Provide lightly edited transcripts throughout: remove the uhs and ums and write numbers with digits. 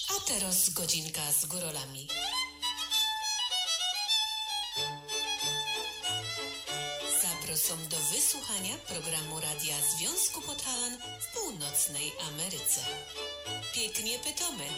A teraz godzinka z górolami. Zapraszam do wysłuchania programu Radia Związku Podhalan w Północnej Ameryce. Pięknie pytamy.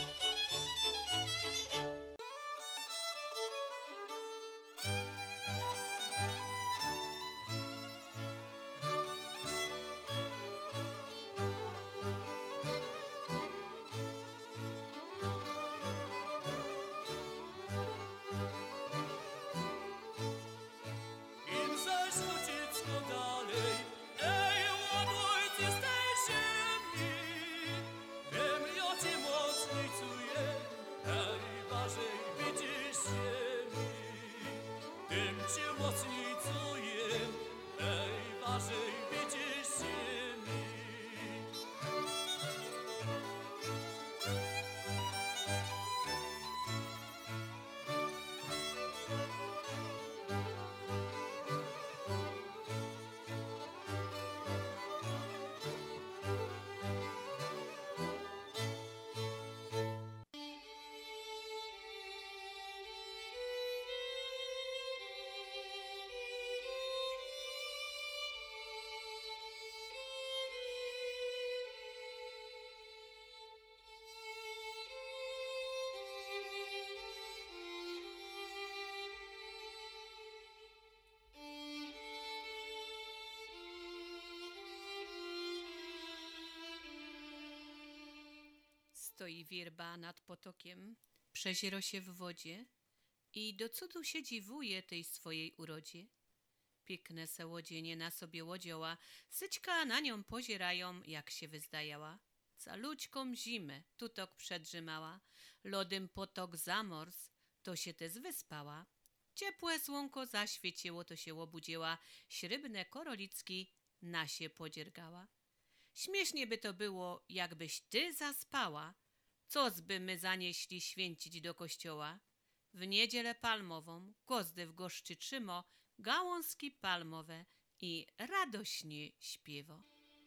Stoi wierba nad potokiem, przeziero się w wodzie i do cudu się dziwuje tej swojej urodzie. Piękne se łodzienie na sobie łodzioła, syćka na nią pozierają, jak się wyzdajała. Calućką zimę tutok przedrzymała, lodym potok zamorz, to się też wyspała. Ciepłe słonko zaświeciło, to się obudziła, śrybne korolicki na się podziergała. Śmiesznie by to było, jakbyś ty zaspała, coz by my zanieśli święcić do kościoła. W niedzielę palmową gozdy w goszczy trzymo, gałązki palmowe i radośnie śpiewo.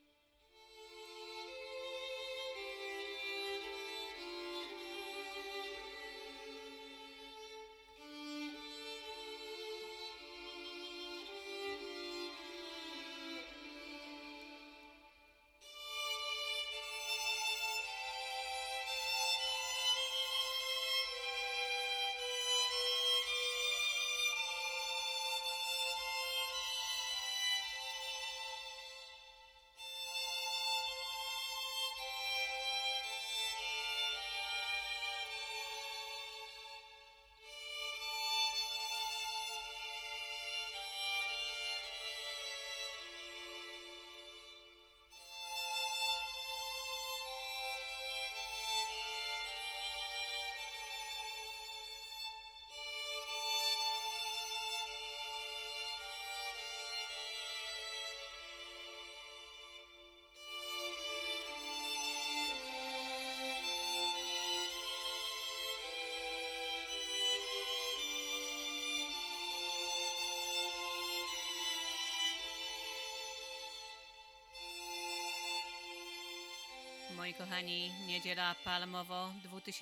Moi kochani, niedziela palmowo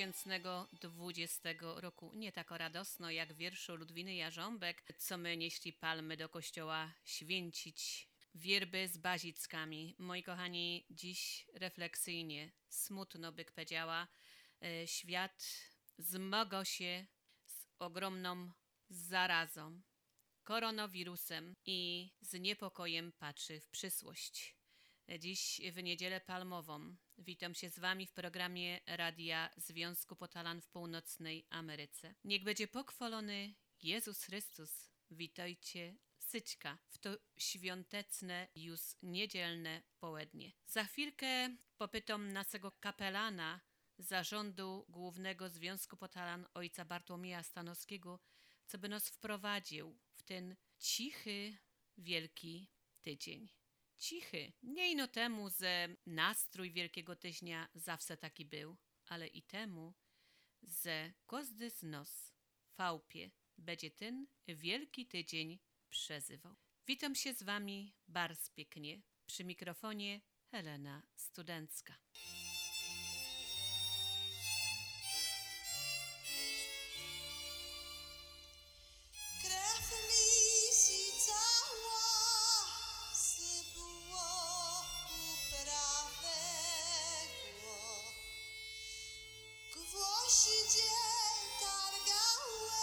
2020 roku. Nie tak radosno jak w wierszu Ludwiny Jarząbek, co my nieśli palmy do kościoła święcić wierby z bazickami. Moi kochani, dziś refleksyjnie, smutno by powiedziała, świat zmaga się z ogromną zarazą, koronawirusem i z niepokojem patrzy w przyszłość. Dziś w niedzielę palmową witam się z wami w programie Radia Związku Podhalan w Północnej Ameryce. Niech będzie pochwalony Jezus Chrystus. Witajcie syćka w to świąteczne już niedzielne południe. Za chwilkę popytam naszego kapelana Zarządu Głównego Związku Podhalan ojca Bartłomieja Stanowskiego, co by nas wprowadził w ten cichy, wielki tydzień. Cichy. Nie ino temu, że nastrój Wielkiego Tygodnia zawsze taki był, ale i temu, że każdy z nas w fałpie będzie ten Wielki Tydzień przeżywał. Witam się z wami bardzo pięknie. Przy mikrofonie Helena Studencka. przyjdzie targałe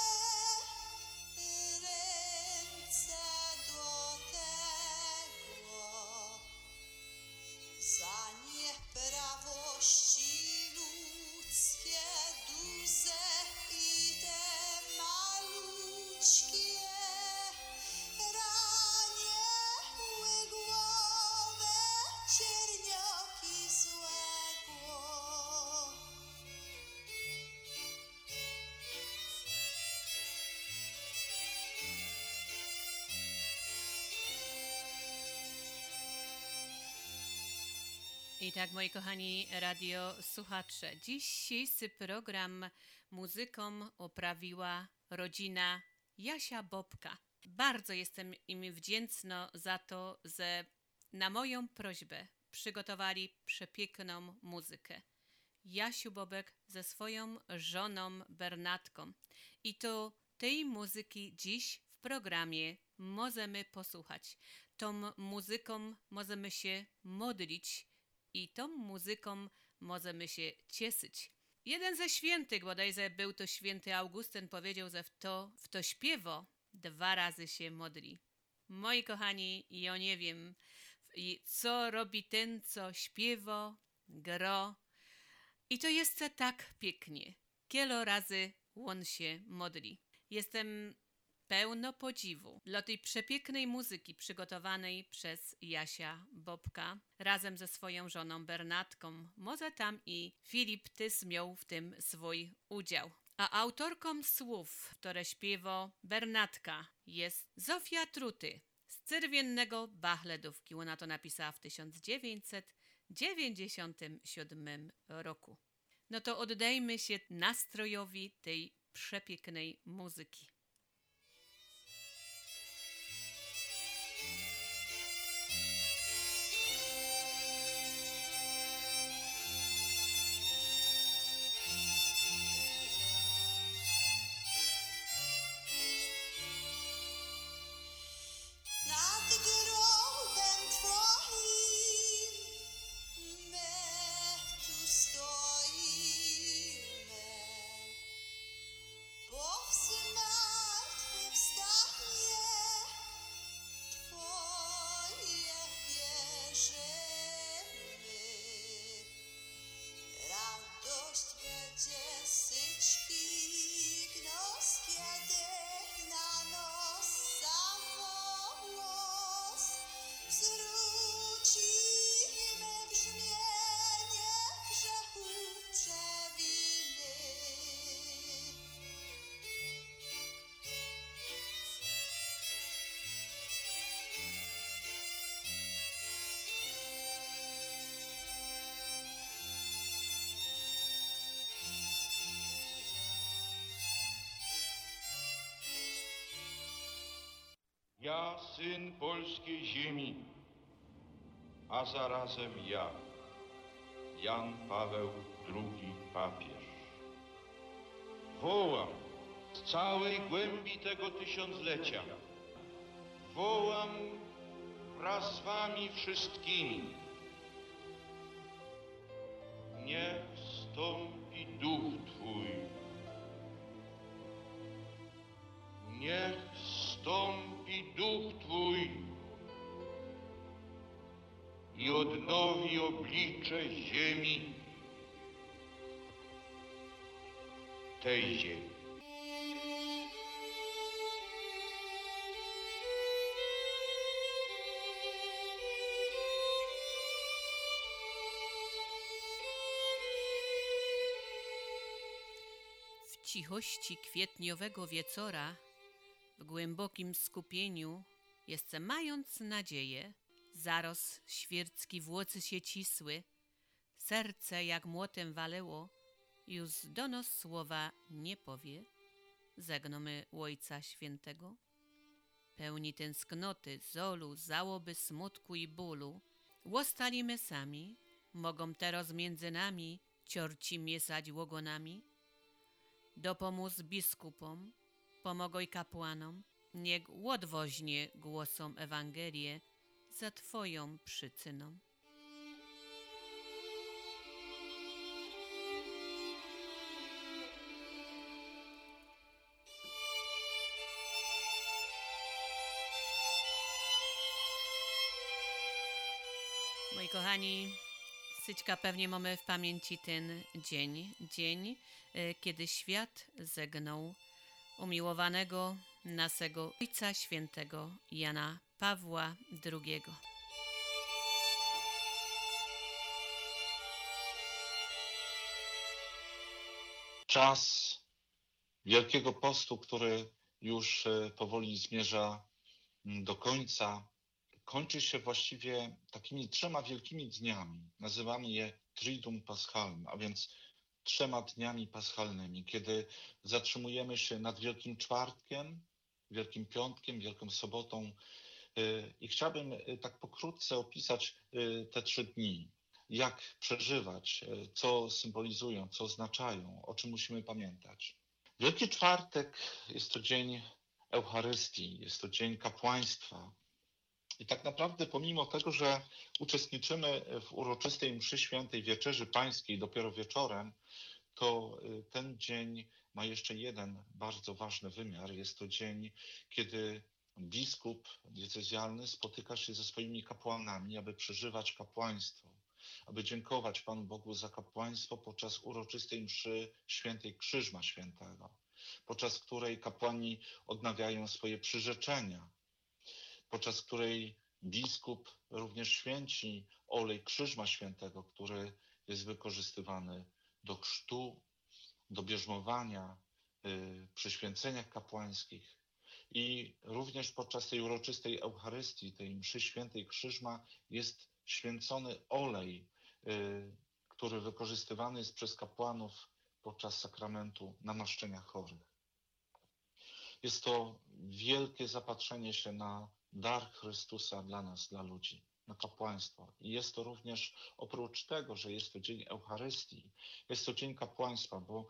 ręce do tego za nieprawości ludzkie duże i te maluczkie raniły głowę ciernioki złego. I tak, moi kochani radiosłuchacze, dzisiejszy program muzyką oprawiła rodzina Jasia Bobka. Bardzo jestem im wdzięczna za to, że na moją prośbę przygotowali przepiękną muzykę. Jasiu Bobek ze swoją żoną Bernatką. I to tej muzyki dziś w programie możemy posłuchać. Tą muzyką możemy się modlić i tą muzyką możemy się cieszyć. Jeden ze świętych, bodajże był to święty Augustyn, powiedział, że w to śpiewo 2 razy się modli. Moi kochani, ja nie wiem, co robi ten, co śpiewa, gro. I to jest tak pięknie. Kielo razy on się modli. Jestem pełno podziwu dla tej przepięknej muzyki przygotowanej przez Jasia Bobka razem ze swoją żoną Bernatką. Może tam i Filip Tys miał w tym swój udział. A autorką słów, które śpiewa Bernatka, jest Zofia Truty z Czerwiennego Bachledówki. Ona to napisała w 1997 roku. No to oddajmy się nastrojowi tej przepięknej muzyki. Nad grobem twoim my tu stoimy, bo w zmartwychwstanie twoje wierzymy. Radość będzie syćki gnos, kiedy na nos samogłos zwrócimy brzmienie grzechu przewiny. Ja, syn polskiej ziemi, a zarazem ja, Jan Paweł II papież, wołam z całej głębi tego tysiąclecia, wołam wraz z wami wszystkimi. Niech wstąpi duch Twój, niech wstąpi duch Twój i odnowi oblicze ziemi, tej ziemi. W cichości kwietniowego wieczora, w głębokim skupieniu, jeszcze mając nadzieję, zaros świercki włocy się cisły, serce jak młotem walęło, już do nos słowa nie powie, zegnomy Ojca Świętego. Pełni tęsknoty, zolu, załoby, smutku i bólu, łostalimy sami, mogą teraz między nami ciorci miesać łogonami. Dopomóż biskupom, pomogoj kapłanom, niech łodwoźnie głosom Ewangelię za Twoją przyczyną. kochani, Syćka pewnie mamy w pamięci ten dzień, kiedy świat zegnął umiłowanego naszego Ojca Świętego Jana Pawła II. Czas Wielkiego Postu, który już powoli zmierza do końca, kończy się właściwie takimi 3 wielkimi dniami. Nazywamy je Triduum Paschalnym, a więc 3 dniami paschalnymi, kiedy zatrzymujemy się nad Wielkim Czwartkiem, Wielkim Piątkiem, Wielką Sobotą. I chciałbym tak pokrótce opisać te 3 dni. Jak przeżywać, co symbolizują, co oznaczają, o czym musimy pamiętać. Wielki Czwartek jest to dzień Eucharystii, jest to dzień kapłaństwa. I tak naprawdę pomimo tego, że uczestniczymy w uroczystej mszy świętej Wieczerzy Pańskiej dopiero wieczorem, to ten dzień ma jeszcze jeden bardzo ważny wymiar. Jest to dzień, kiedy biskup diecezjalny spotyka się ze swoimi kapłanami, aby przeżywać kapłaństwo, aby dziękować Panu Bogu za kapłaństwo podczas uroczystej mszy świętej Krzyżma Świętego, podczas której kapłani odnawiają swoje przyrzeczenia, podczas której biskup również święci olej Krzyżma Świętego, który jest wykorzystywany do chrztu, do bierzmowania, przy święceniach kapłańskich. I również podczas tej uroczystej Eucharystii, tej mszy świętej Krzyżma, jest święcony olej, który wykorzystywany jest przez kapłanów podczas sakramentu namaszczenia chorych. Jest to wielkie zapatrzenie się na dar Chrystusa dla nas, dla ludzi, na kapłaństwo. I jest to również, oprócz tego, że jest to dzień Eucharystii, jest to dzień kapłaństwa, bo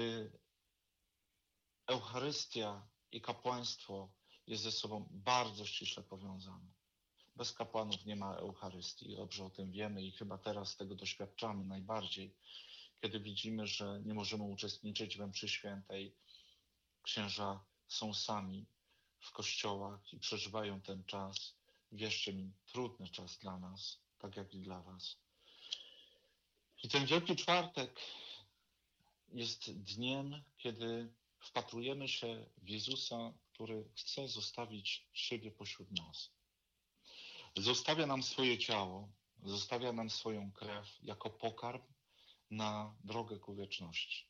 Eucharystia i kapłaństwo jest ze sobą bardzo ściśle powiązane. Bez kapłanów nie ma Eucharystii. Dobrze o tym wiemy i chyba teraz tego doświadczamy najbardziej, kiedy widzimy, że nie możemy uczestniczyć we mszy świętej. Księża są sami w kościołach i przeżywają ten czas. Wierzcie mi, trudny czas dla nas, tak jak i dla was. I ten Wielki Czwartek jest dniem, kiedy wpatrujemy się w Jezusa, który chce zostawić siebie pośród nas. Zostawia nam swoje ciało, zostawia nam swoją krew jako pokarm na drogę ku wieczności.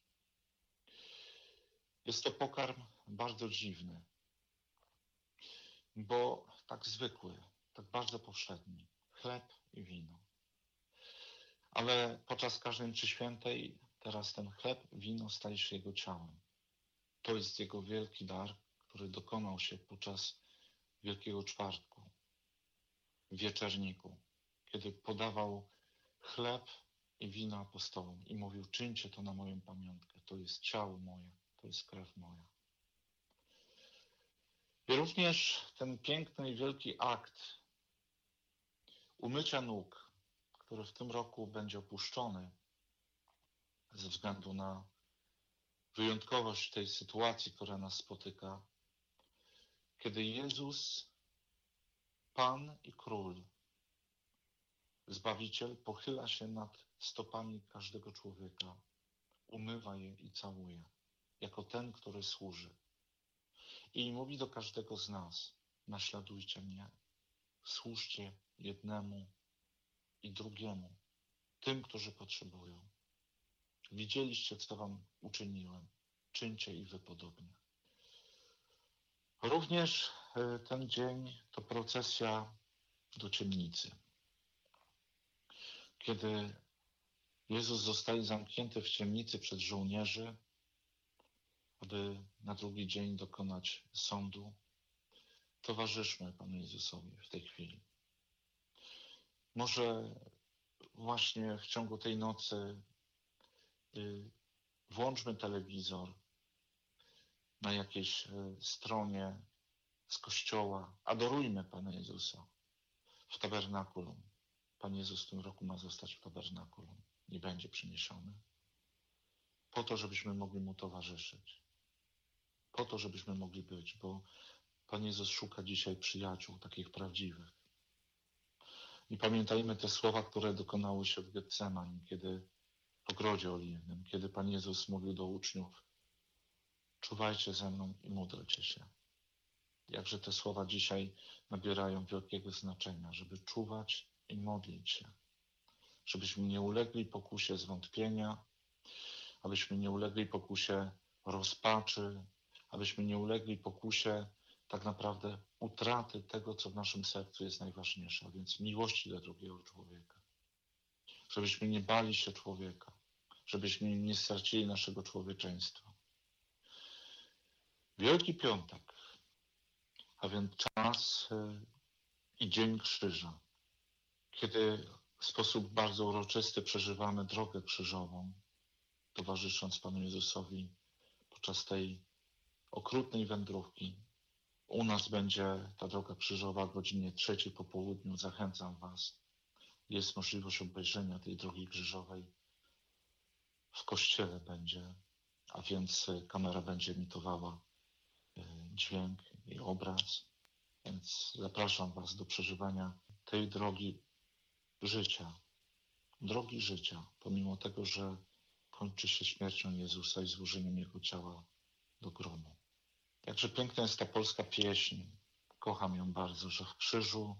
Jest to pokarm bardzo dziwny, bo tak zwykły, tak bardzo powszedni. Chleb i wino. Ale podczas każdej mszy świętej teraz ten chleb, wino staje się Jego ciałem. To jest Jego wielki dar, który dokonał się podczas Wielkiego Czwartku, w wieczerniku, kiedy podawał chleb i wino apostołom i mówił: czyńcie to na moją pamiątkę, to jest ciało moje, to jest krew moja. I również ten piękny i wielki akt umycia nóg, który w tym roku będzie opuszczony ze względu na wyjątkowość tej sytuacji, która nas spotyka, kiedy Jezus, Pan i Król, Zbawiciel, pochyla się nad stopami każdego człowieka, umywa je i całuje, jako ten, który służy. I mówi do każdego z nas: naśladujcie mnie, służcie jednemu i drugiemu, tym, którzy potrzebują. Widzieliście, co wam uczyniłem, czyńcie i wy podobnie. Również ten dzień to procesja do ciemnicy. Kiedy Jezus zostaje zamknięty w ciemnicy przez żołnierzy, aby na drugi dzień dokonać sądu, towarzyszmy Panu Jezusowi w tej chwili. Może właśnie w ciągu tej nocy włączmy telewizor na jakiejś stronie z kościoła, adorujmy Pana Jezusa w tabernakulum. Pan Jezus w tym roku ma zostać w tabernakulum, nie będzie przyniesiony, po to, żebyśmy mogli Mu towarzyszyć, po to, żebyśmy mogli być, bo Pan Jezus szuka dzisiaj przyjaciół, takich prawdziwych. I pamiętajmy te słowa, które dokonały się w Getsemani, kiedy w ogrodzie oliwnym, kiedy Pan Jezus mówił do uczniów: czuwajcie ze mną i módlcie się. Jakże te słowa dzisiaj nabierają wielkiego znaczenia, żeby czuwać i modlić się, żebyśmy nie ulegli pokusie zwątpienia, abyśmy nie ulegli pokusie rozpaczy, abyśmy nie ulegli pokusie tak naprawdę utraty tego, co w naszym sercu jest najważniejsze, a więc miłości dla drugiego człowieka. Żebyśmy nie bali się człowieka, żebyśmy nie stracili naszego człowieczeństwa. Wielki Piątek, a więc czas i Dzień Krzyża, kiedy w sposób bardzo uroczysty przeżywamy drogę krzyżową, towarzysząc Panu Jezusowi podczas tej okrutnej wędrówki. U nas będzie ta droga krzyżowa o godzinie 3 po południu. Zachęcam Was. Jest możliwość obejrzenia tej drogi krzyżowej. W kościele będzie, a więc kamera będzie emitowała dźwięk i obraz. Więc zapraszam Was do przeżywania tej drogi życia. Drogi życia, pomimo tego, że kończy się śmiercią Jezusa i złożeniem Jego ciała do grobu. Jakże piękna jest ta polska pieśń. Kocham ją bardzo, że w krzyżu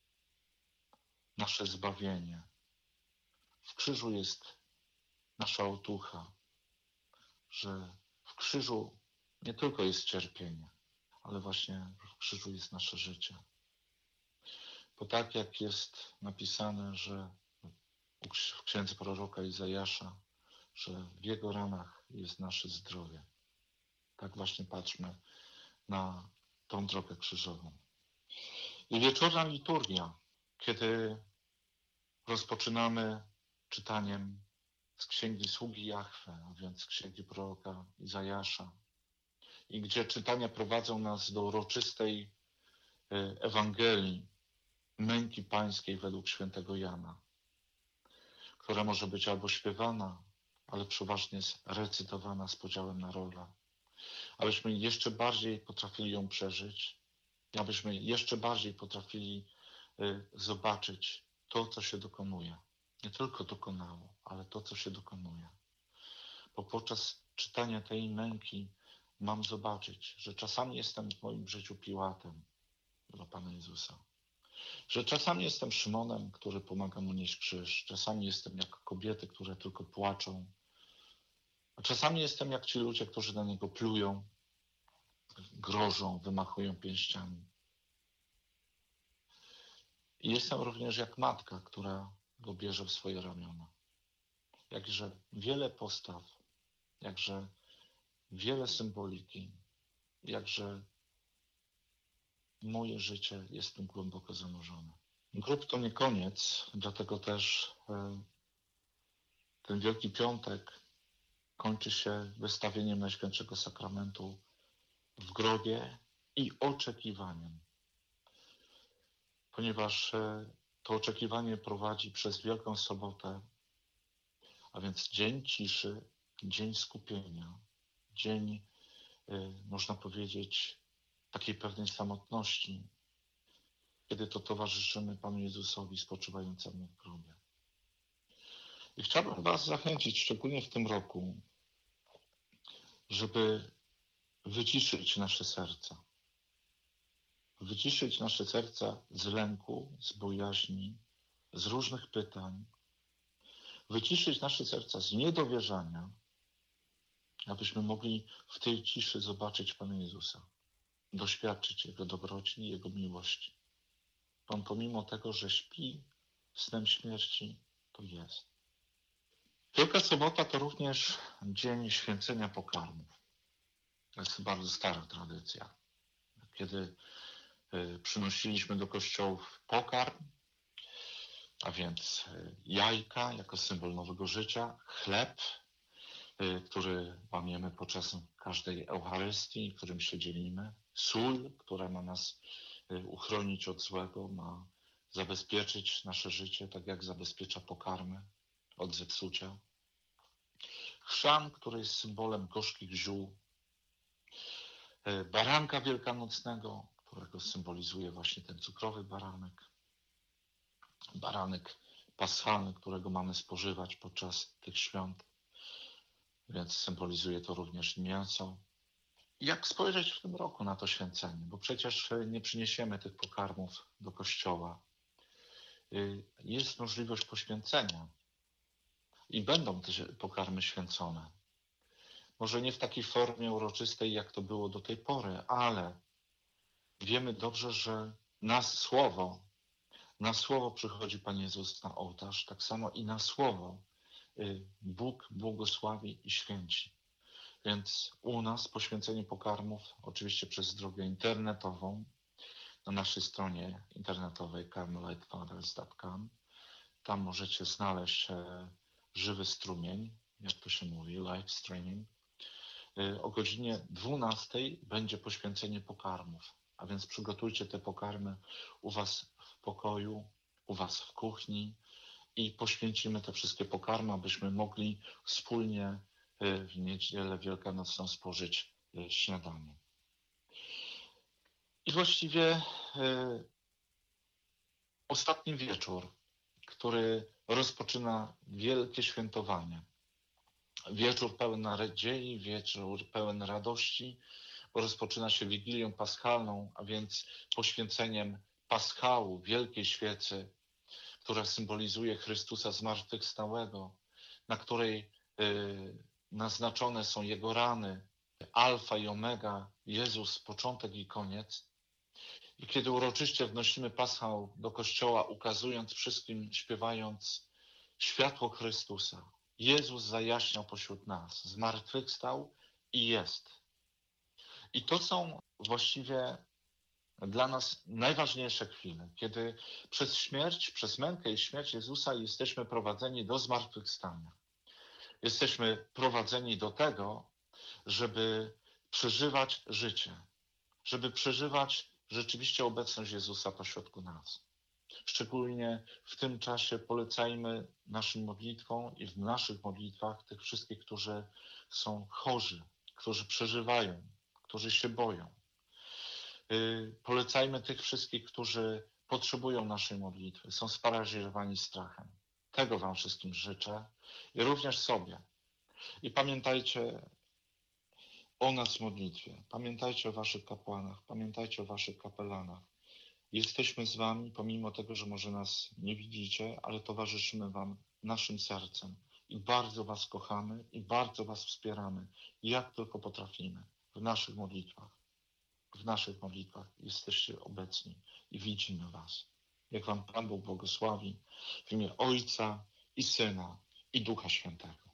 nasze zbawienie. W krzyżu jest nasza otucha, że w krzyżu nie tylko jest cierpienie, ale właśnie w krzyżu jest nasze życie. Bo tak jak jest napisane, że w księdze proroka Izajasza, że w jego ranach jest nasze zdrowie. Tak właśnie patrzmy na tą drogę krzyżową. I wieczorna liturgia, kiedy rozpoczynamy czytaniem z Księgi Sługi Jahwe, a więc z Księgi proroka Izajasza, i gdzie czytania prowadzą nas do uroczystej Ewangelii męki pańskiej według świętego Jana, która może być albo śpiewana, ale przeważnie jest recytowana z podziałem na rolę. Abyśmy jeszcze bardziej potrafili ją przeżyć, abyśmy jeszcze bardziej potrafili zobaczyć to, co się dokonuje. Nie tylko dokonało, ale to, co się dokonuje. Bo podczas czytania tej męki mam zobaczyć, że czasami jestem w moim życiu Piłatem dla Pana Jezusa. Że czasami jestem Szymonem, który pomaga mu nieść krzyż. Czasami jestem jak kobiety, które tylko płaczą. A czasami jestem jak ci ludzie, którzy na niego plują, grożą, wymachują pięściami. I jestem również jak matka, która go bierze w swoje ramiona. Jakże wiele postaw, jakże wiele symboliki, jakże moje życie jest w tym głęboko zanurzone. Grób to nie koniec, dlatego też ten Wielki Piątek kończy się wystawieniem Najświętszego Sakramentu w grobie i oczekiwaniem. Ponieważ to oczekiwanie prowadzi przez Wielką Sobotę, a więc dzień ciszy, dzień skupienia, dzień, można powiedzieć, takiej pewnej samotności, kiedy to towarzyszymy Panu Jezusowi spoczywającemu w grobie. I chciałbym Was zachęcić, szczególnie w tym roku, żeby wyciszyć nasze serca. Wyciszyć nasze serca z lęku, z bojaźni, z różnych pytań. Wyciszyć nasze serca z niedowierzania, abyśmy mogli w tej ciszy zobaczyć Pana Jezusa, doświadczyć Jego dobroci i Jego miłości. On pomimo tego, że śpi snem śmierci, to jest. Wielka Sobota to również dzień święcenia pokarmów. To jest bardzo stara tradycja. Kiedy przynosiliśmy do kościołów pokarm, a więc jajka jako symbol nowego życia, chleb, który łamiemy podczas każdej Eucharystii, którym się dzielimy, sól, która ma nas uchronić od złego, ma zabezpieczyć nasze życie, tak jak zabezpiecza pokarmy od zepsucia. Chrzan, który jest symbolem gorzkich ziół, baranka wielkanocnego, którego symbolizuje właśnie ten cukrowy baranek. baranek paschalny, którego mamy spożywać podczas tych świąt, więc symbolizuje to również mięso. Jak spojrzeć w tym roku na to święcenie? Bo przecież nie przyniesiemy tych pokarmów do kościoła. Jest możliwość poświęcenia i będą te pokarmy święcone. Może nie w takiej formie uroczystej, jak to było do tej pory, ale wiemy dobrze, że na słowo przychodzi Pan Jezus na ołtarz, tak samo i na słowo Bóg błogosławi i święci. Więc u nas poświęcenie pokarmów, oczywiście przez drogę internetową, na naszej stronie internetowej carmelitefathers.com. Tam możecie znaleźć żywy strumień, jak to się mówi, live streaming. O godzinie 12 będzie poświęcenie pokarmów, a więc przygotujcie te pokarmy u Was w pokoju, u Was w kuchni i poświęcimy te wszystkie pokarmy, abyśmy mogli wspólnie w niedzielę wielkanocną spożyć śniadanie. I właściwie ostatni wieczór, który rozpoczyna wielkie świętowanie. Wieczór pełen nadziei, wieczór pełen radości, bo rozpoczyna się Wigilią Paschalną, a więc poświęceniem paschału, wielkiej świecy, która symbolizuje Chrystusa zmartwychwstałego, na której naznaczone są Jego rany, alfa i omega, Jezus, początek i koniec. I kiedy uroczyście wnosimy paschał do kościoła, ukazując wszystkim, śpiewając światło Chrystusa, Jezus zajaśniał pośród nas, zmartwychwstał i jest. I to są właściwie dla nas najważniejsze chwile, kiedy przez śmierć, przez mękę i śmierć Jezusa jesteśmy prowadzeni do zmartwychwstania. Jesteśmy prowadzeni do tego, żeby przeżywać życie, żeby przeżywać rzeczywiście obecność Jezusa pośrodku nas. Szczególnie w tym czasie polecajmy naszym modlitwom i w naszych modlitwach tych wszystkich, którzy są chorzy, którzy przeżywają, którzy się boją. Polecajmy tych wszystkich, którzy potrzebują naszej modlitwy, są sparaliżowani strachem. Tego Wam wszystkim życzę i również sobie. I pamiętajcie o nas w modlitwie, pamiętajcie o Waszych kapłanach, pamiętajcie o Waszych kapelanach. Jesteśmy z Wami, pomimo tego, że może nas nie widzicie, ale towarzyszymy Wam naszym sercem. I bardzo Was kochamy i bardzo Was wspieramy, jak tylko potrafimy w naszych modlitwach. W naszych modlitwach jesteście obecni i widzimy Was. Jak Wam Pan Bóg błogosławi w imię Ojca i Syna i Ducha Świętego.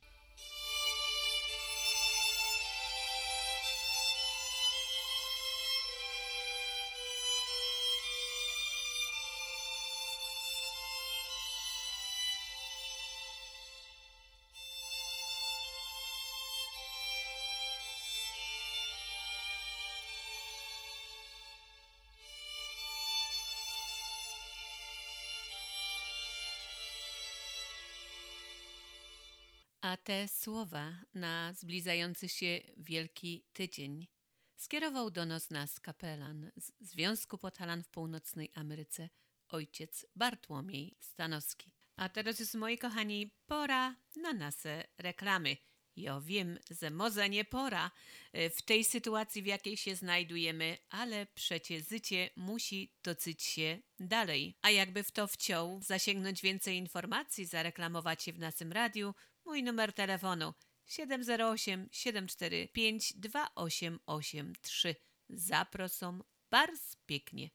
A te słowa na zbliżający się Wielki Tydzień skierował do nas kapelan z Związku Podhalan w Północnej Ameryce, ojciec Bartłomiej Stanowski. A teraz jest, moi kochani, pora na nasze reklamy. Ja wiem, że może nie pora w tej sytuacji, w jakiej się znajdujemy, ale przecie życie musi toczyć się dalej. A jakby w to chciał zasięgnąć więcej informacji, zareklamować się w naszym radiu, mój numer telefonu 708 745 2883. Zapraszam bardzo pięknie.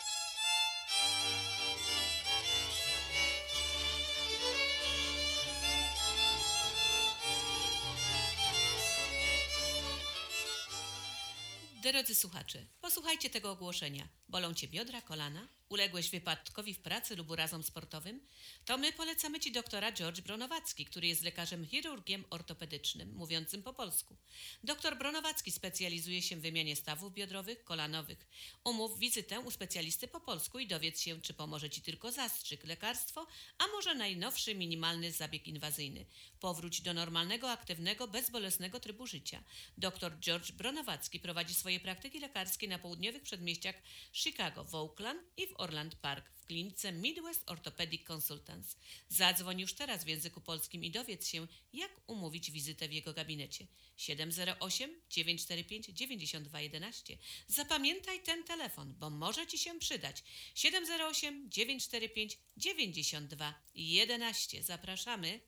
Drodzy słuchacze, posłuchajcie tego ogłoszenia. Bolą Cię biodra, kolana? Uległeś wypadkowi w pracy lub urazom sportowym? To my polecamy Ci doktora George Bronowacki, który jest lekarzem chirurgiem ortopedycznym, mówiącym po polsku. Doktor Bronowacki specjalizuje się w wymianie stawów biodrowych, kolanowych. Umów wizytę u specjalisty po polsku i dowiedz się, czy pomoże Ci tylko zastrzyk, lekarstwo, a może najnowszy minimalny zabieg inwazyjny. Powróć do normalnego, aktywnego, bezbolesnego trybu życia. Dr George Bronowacki prowadzi swoje praktyki lekarskie na południowych przedmieściach Chicago, w Oakland i w Orland Park w klinice Midwest Orthopedic Consultants. Zadzwoń już teraz w języku polskim i dowiedz się, jak umówić wizytę w jego gabinecie. 708-945-9211. Zapamiętaj ten telefon, bo może Ci się przydać. 708-945-9211. Zapraszamy.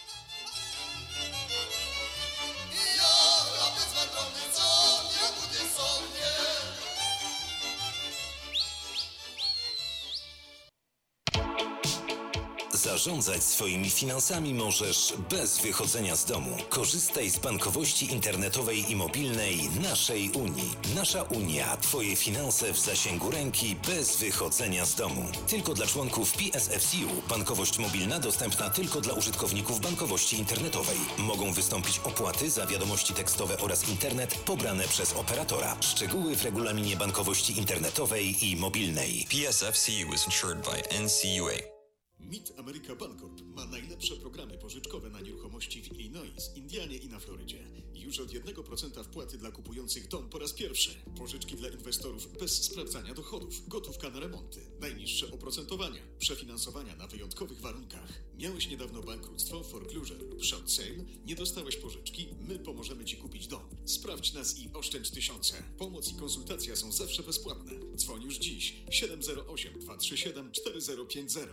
Zarządzać swoimi finansami możesz bez wychodzenia z domu. Korzystaj z bankowości internetowej i mobilnej naszej Unii. Nasza Unia. Twoje finanse w zasięgu ręki bez wychodzenia z domu. Tylko dla członków PSFCU. Bankowość mobilna dostępna tylko dla użytkowników bankowości internetowej. Mogą wystąpić opłaty za wiadomości tekstowe oraz internet pobrane przez operatora. Szczegóły w regulaminie bankowości internetowej i mobilnej. PSFCU is insured by NCUA. Mid America Bancorp ma najlepsze programy pożyczkowe na nieruchomości w Illinois, Indianie i na Florydzie. Już od 1% wpłaty dla kupujących dom po raz pierwszy. Pożyczki dla inwestorów bez sprawdzania dochodów. Gotówka na remonty. Najniższe oprocentowania. Przefinansowania na wyjątkowych warunkach. Miałeś niedawno bankructwo, foreclosure lub short sale? Nie dostałeś pożyczki? My pomożemy Ci kupić dom. Sprawdź nas i oszczędź tysiące. Pomoc i konsultacja są zawsze bezpłatne. Dzwoń już dziś. 708-237-4050.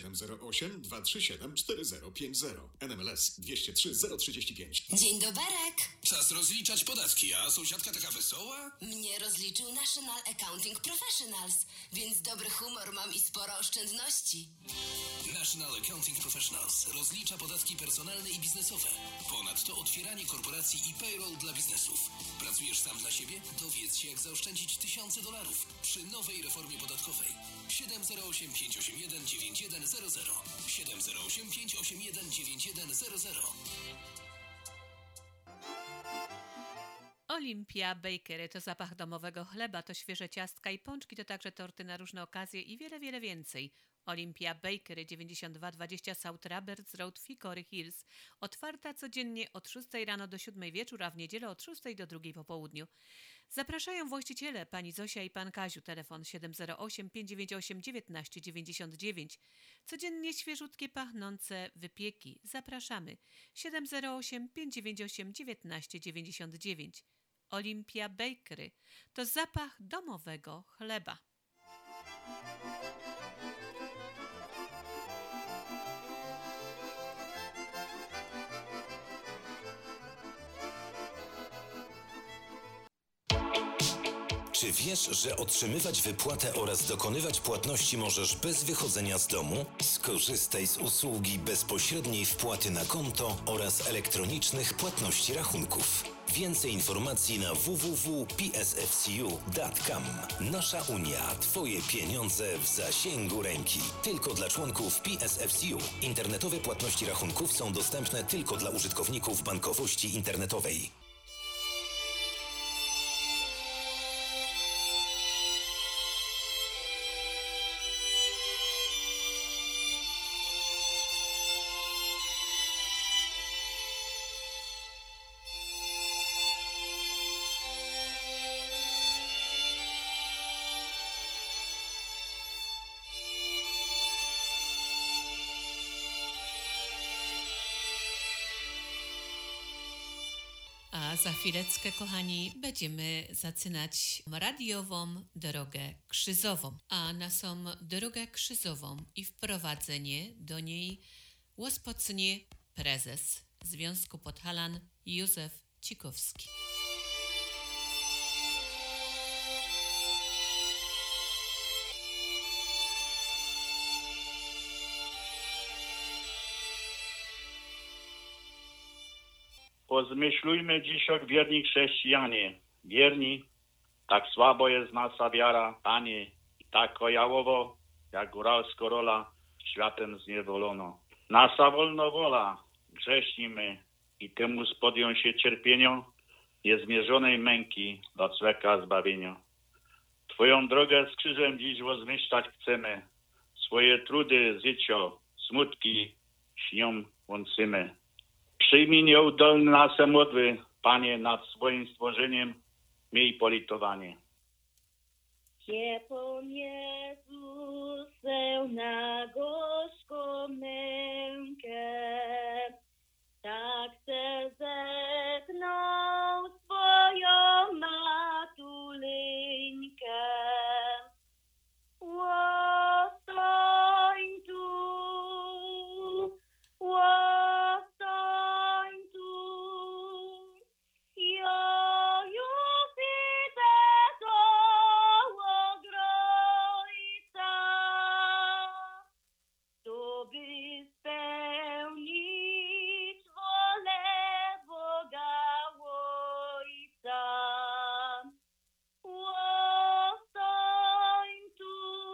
708-237-4050. NMLS 203-035. Dzień doberek. Czas rozliczać podatki, a sąsiadka taka wesoła? Mnie rozliczył National Accounting Professionals, więc dobry humor mam i sporo oszczędności. National Accounting Professionals rozlicza podatki personalne i biznesowe. Ponadto otwieranie korporacji i payroll dla biznesów. Pracujesz sam dla siebie? Dowiedz się, jak zaoszczędzić tysiące dolarów przy nowej reformie podatkowej. 708-581-9100. 708-581-9100. Olympia Bakery to zapach domowego chleba, to świeże ciastka i pączki, to także torty na różne okazje i wiele, wiele więcej. Olympia Bakery 9220 South Roberts Road, Hickory Hills. Otwarta codziennie od 6 rano do 7 wieczór, a w niedzielę od 6 do 2 po południu. Zapraszają właściciele, pani Zosia i pan Kaziu. Telefon 708-598-1999. Codziennie świeżutkie, pachnące wypieki. Zapraszamy. 708-598-1999. Olympia Bakery to zapach domowego chleba. Czy wiesz, że otrzymywać wypłatę oraz dokonywać płatności możesz bez wychodzenia z domu? Skorzystaj z usługi bezpośredniej wpłaty na konto oraz elektronicznych płatności rachunków. Więcej informacji na www.psfcu.com. Nasza Unia. Twoje pieniądze w zasięgu ręki. Tylko dla członków PSFCU. Internetowe płatności rachunków są dostępne tylko dla użytkowników bankowości internetowej. A za chwileczkę, kochani, będziemy zaczynać radiową drogę krzyżową. A naszą drogę krzyżową i wprowadzenie do niej rozpocznie prezes Związku Podhalan Józef Cikowski. Pozmyślujmy dziś, jak wierni chrześcijanie. Wierni, tak słabo jest nasza wiara, Panie, i tak jałowo, jak góralsko rola, światem zniewolono. Nasza wolnowola, grzesznimy i temu spodją się cierpienią niezmierzonej męki dla człowieka zbawienia. Twoją drogę z krzyżem dziś rozmyślać chcemy, swoje trudy, życie, smutki śnią łączymy. Przyjmij nieudolne nasze modły, Panie, nad swoim stworzeniem, miej politowanie. Ciepłą Jezusę na gorzką mękę, tak se zetknął swoją matuleńkę. Łostoń tu, łostoń tu, ja już idę do Ogrojca, by spełnić wolę Boga Ojca. Łostoń tu,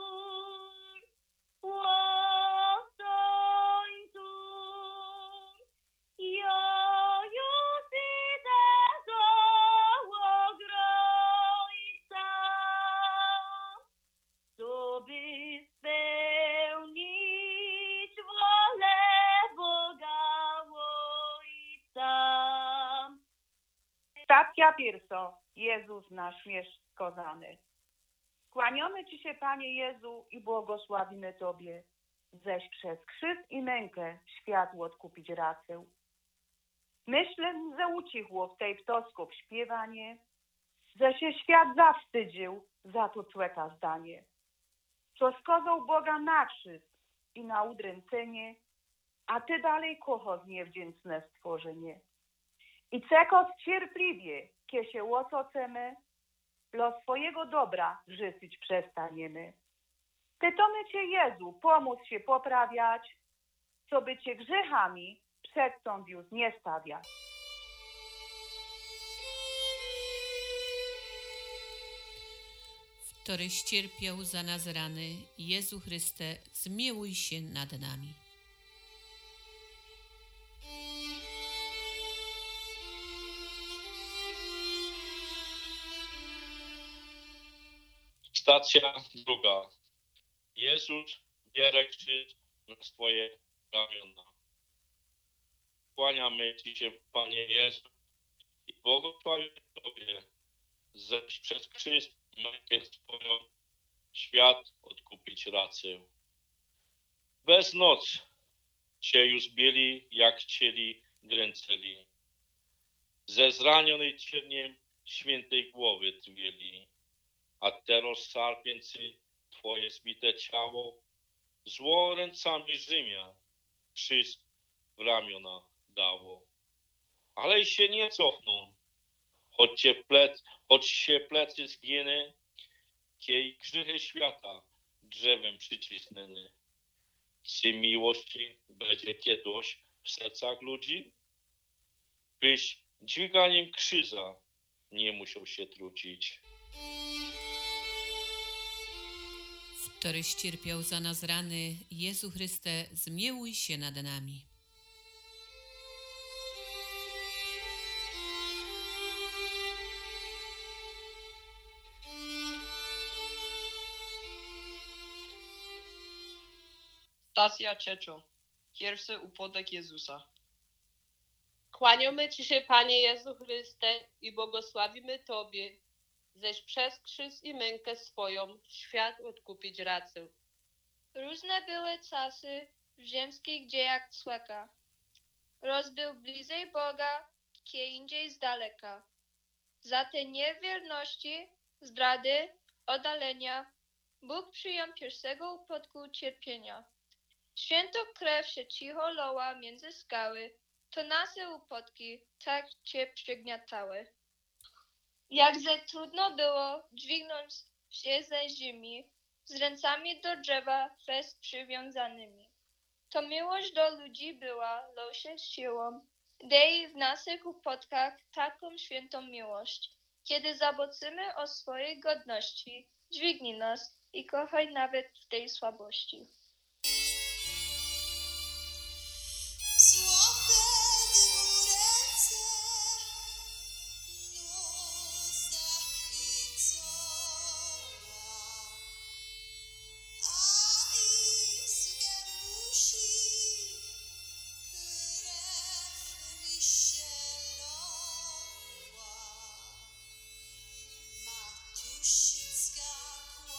łostoń tu, ja już idę do Ogrojca, by spełnić wolę Boga Ojca. Stacja pierwsza. Jezus nasz mieszkozany. Kłaniamy Ci się, Panie Jezu, i błogosławimy Tobie, ześ przez krzyż i mękę światło odkupić racę. Myślę, że ucichło w tej ptosków śpiewanie, że się świat zawstydził za to człeka zdanie. Co skazał Boga na krzyż i na udręcenie, a Ty dalej kochasz niewdzięczne stworzenie. I czekasz cierpliwie, kie się łosocemy, los swojego dobra życzyć przestaniemy. Pytamy Cię, Jezu, pomóc się poprawiać, co by Cię grzechami przed sąd już nie stawiać. Który ścierpiał za nas rany, Jezu Chryste, zmiłuj się nad nami. Stacja druga. Jezus bierze krzyż na swoje ramiona. Kłaniamy Ci się, Panie Jezu, i błogosławimy Tobie, ześ przez krzyż mękę swoją świat odkupić racę. Bez noc Cię już bieli, jak chcieli, dręceli. Ze zranionej cierniem świętej głowy twieli. A teraz sarpięcy Twoje zbite ciało zło ręcami Rzymia krzyż w ramiona dało. Ale się nie cofną, choć się plecy zgięły, kiej grzechy świata drzewem przycisnęły. Czy miłości będzie kiedyś w sercach ludzi? Byś dźwiganiem krzyża nie musiał się trudzić. Który ścierpiał za nas rany, Jezu Chryste, zmiłuj się nad nami. Stacja trzecia. Pierwszy upadek Jezusa. Kłaniamy Ci się, Panie Jezu Chryste, i błogosławimy Tobie, ześ przez krzyż i mękę swoją świat odkupić racę. Różne były czasy w ziemskich dziejach człowieka. Roz był bliżej Boga, kie indziej z daleka. Za te niewierności, zdrady, oddalenia Bóg przyjął pierwszego upadku cierpienia. Święto krew się cicho loła między skały, to nasze upadki tak Cię przygniatały. Jakże trudno było dźwignąć się ze ziemi, z ręcami do drzewa fest przywiązanymi. To miłość do ludzi była losie siłą, dej w naszych upadkach taką świętą miłość. Kiedy zaboczymy o swojej godności, dźwignij nas i kochaj nawet w tej słabości. Matusicka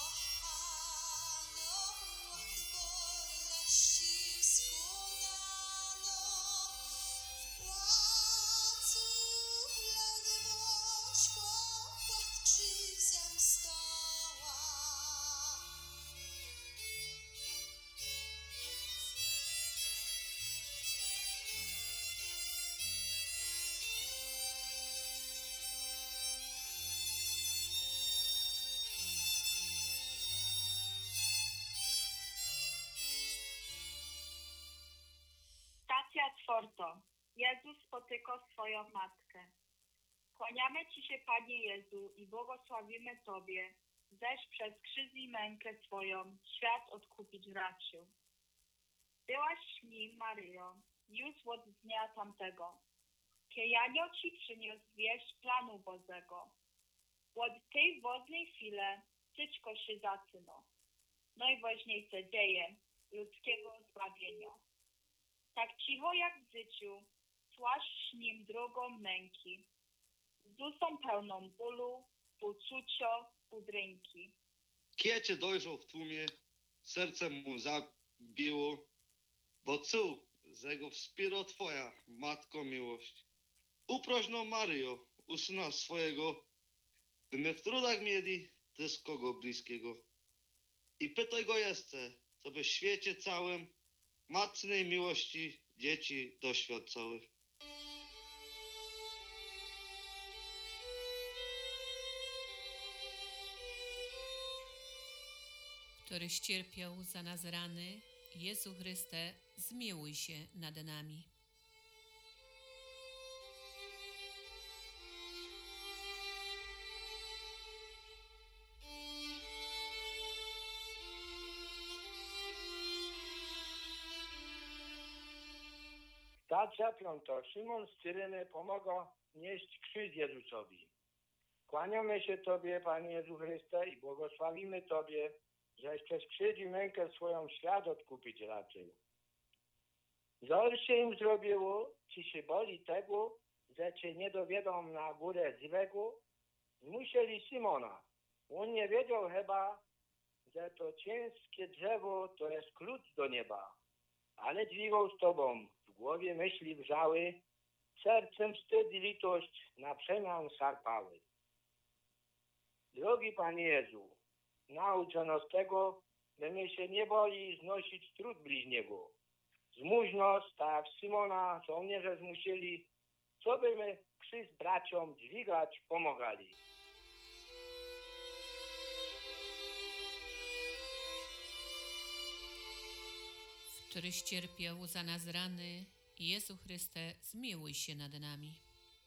Czwarto. Jezus spotyka swoją matkę. Kłaniamy Ci się, Panie Jezu, i błogosławimy Tobie, ześ przez krzyż i mękę swoją świat odkupić raczył. Byłaś z nim, Maryjo, już od dnia tamtego, kiedy anioł Ci przyniósł wieść planu Bożego. Od tej wodnej chwili wszystko się zaczyna. Najważniejsze dzieje ludzkiego zbawienia. Tak cicho jak w życiu, szłaś z nim drogą męki, z dusą pełną bólu, uczucia, udręki. Kiedy cię dojrzał w tłumie, serce mu zabiło, bo czuł, że go wspiera Twoja, Matko miłość. Uprośno Maryjo, u Syna swojego, by my w trudach mieli też kogo bliskiego. I pytaj go jeszcze, co by w świecie całym matczynej miłości dzieci doświadczały. Któryś cierpiał za nas rany, Jezu Chryste, zmiłuj się nad nami. Stacja piąta. Szymon z Cyreny pomaga nieść krzyż Jezusowi. Kłaniamy się Tobie, Panie Jezu Chryste, i błogosławimy Tobie, żeś przez krzyż i mękę swoją świat odkupić raczył. Zor się im zrobiło, Ci się boli tego, że Cię nie dowiedzą na górę złego, zmusieli Simona. On nie wiedział chyba, że to ciężkie drzewo to jest klucz do nieba. Ale dźwigał z Tobą, w głowie myśli wrzały, sercem wstyd i litość na przemian szarpały. Drogi Panie Jezu, naucz nas tego, by my się nie boli znosić trud bliźniego. Zmuś nas, tak jak Simona żołnierze zmusili, co by my krzyż braciom dźwigać pomagali. Któryś cierpiał za nas rany, Jezu Chryste, zmiłuj się nad nami.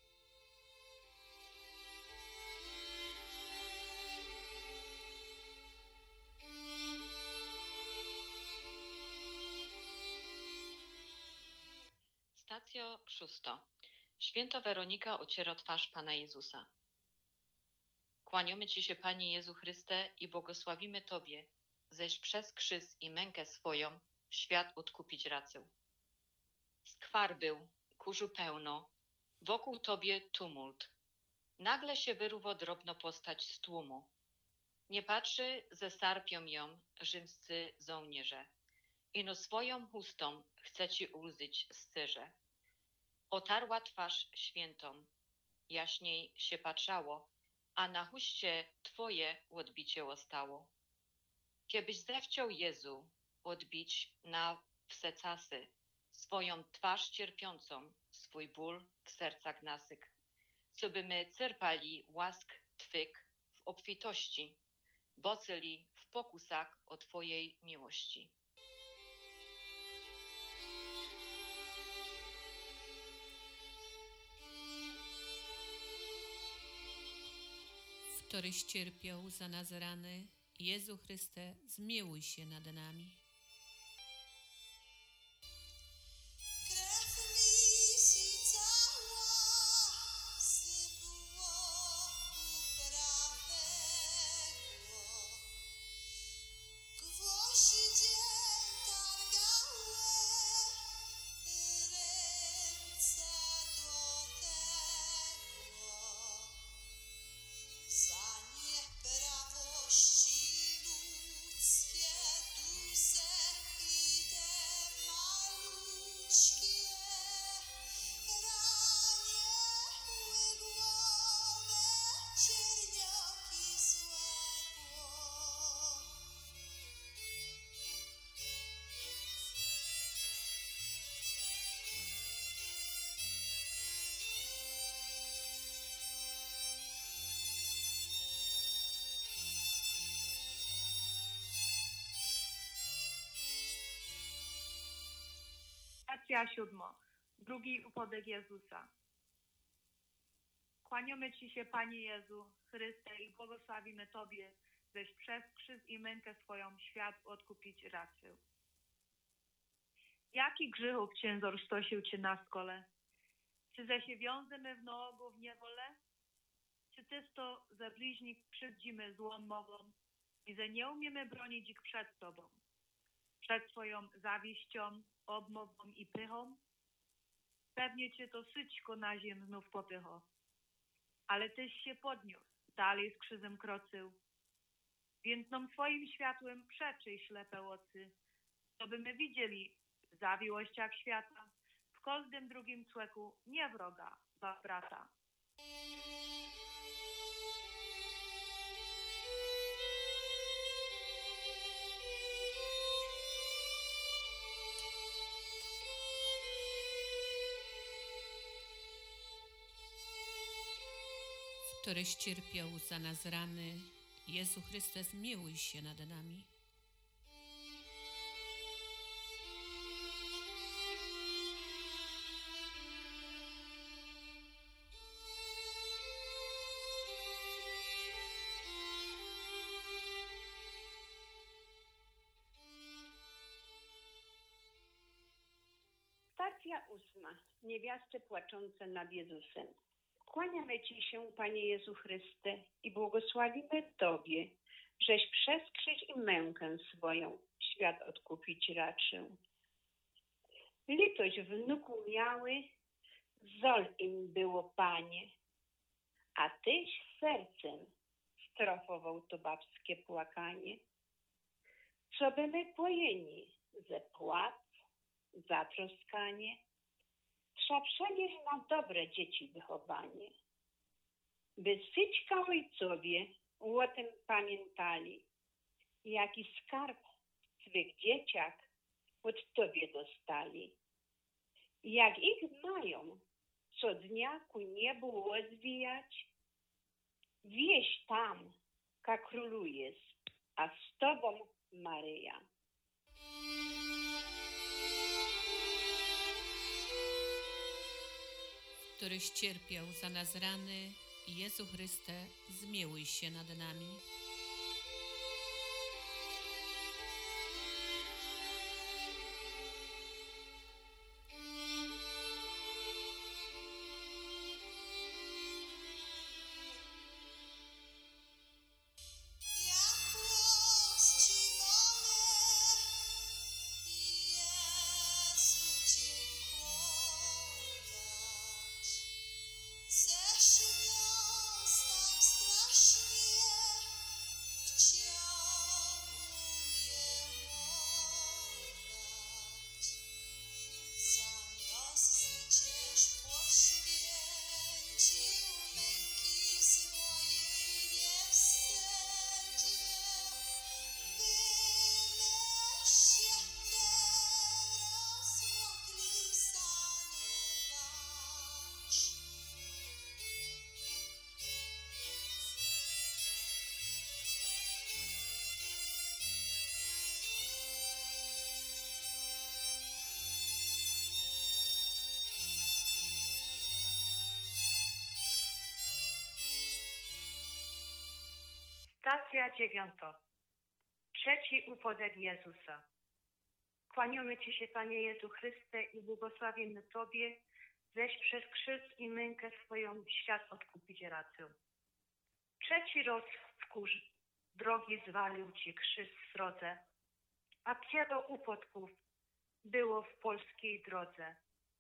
Stacja 6. Święta Weronika ociera twarz Pana Jezusa. Kłaniamy Ci się, Panie Jezu Chryste, i błogosławimy Tobie, ześ przez krzyż i mękę swoją świat odkupić raczył. Skwar był, kurzu pełno, wokół Tobie tumult. Nagle się wyrwał drobno postać z tłumu. Nie patrzy, ze sarpią ją rzymscy żołnierze. Ino swoją chustą chce Ci ulżyć scyrze. Otarła twarz świętą, jaśniej się patrzało, a na chuście Twoje odbicie ostało. Kiebyś zechciał Jezu odbić na wse czasy swoją twarz cierpiącą, swój ból w sercach nasyk, co by my czerpali łask Twych w obfitości, bocyli w pokusach o Twojej miłości. Któryś cierpiał za nas rany, Jezu Chryste, zmiłuj się nad nami. Stacja 7. Drugi upodek Jezusa. Kłaniamy Ci się, Panie Jezu Chryste, i błogosławimy Tobie, żeś przez krzyż i mękę swoją świat odkupić raczył. Jaki grzechów ciężar stosił Cię na skole? Czy ze się wiążemy w nogu w niewolę? Czy też to za bliźnich krzywdzimy złą mową i że nie umiemy bronić ich przed Tobą? Przed swoją zawiścią, obmową i pychą? Pewnie Cię to syćko na ziem znów popycho. Ale Tyś się podniósł, dalej z krzyżem kroczył. Więc nam swoim światłem przeczyj ślepe oczy, aby my widzieli w zawiłościach świata, w każdym drugim człowieku nie wroga, ba brata. Któryś cierpiał za nas rany, Jezu Chryste, zmiłuj się nad nami. Stacja 8. Niewiasty płaczące nad Jezusem. Kłaniamy Ci się, Panie Jezu Chryste, i błogosławimy Tobie, żeś przez krzyż i mękę swoją świat odkupić raczył. Litość wnuku miały, zol im było, Panie, a Tyś sercem strofował to babskie płakanie. Co by my pojęli ze płac, zatroskanie, trzeba przenieść na dobre dzieci wychowanie. By syćka ojcowie o tym pamiętali, jaki skarb w swych dzieciach od Tobie dostali. Jak ich mają co dnia ku niebu rozwijać, wieś tam, ka królu jest, a z Tobą Maryja. Któryś cierpiał za nas rany, Jezu Chryste, zmiłuj się nad nami. Stacja 9. Trzeci upodek Jezusa. Kłaniamy Ci się, Panie Jezu Chryste, i błogosławimy Tobie, żeś przez krzyż i mękę swoją świat odkupić raczył. Trzeci raz w kurz drogi zwalił Ci krzyż w srodze, a kiero upodków było w polskiej drodze.